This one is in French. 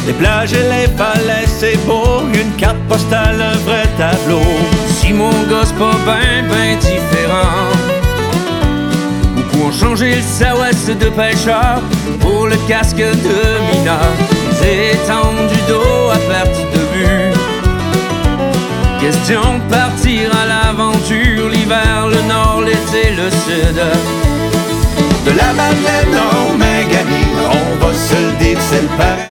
Les plages et les falaises, c'est beau, une carte postale, un vrai tableau. Si mon gosse pas ben différent, ou pour changer le saouest de pêcheur pour le casque de mineur, les étendues du dos à perte de vue. Question de partir à l'aventure, l'hiver, le nord, l'été, le sud. De la Madeleine en Maganie, on va se le dire, c'est le paradis.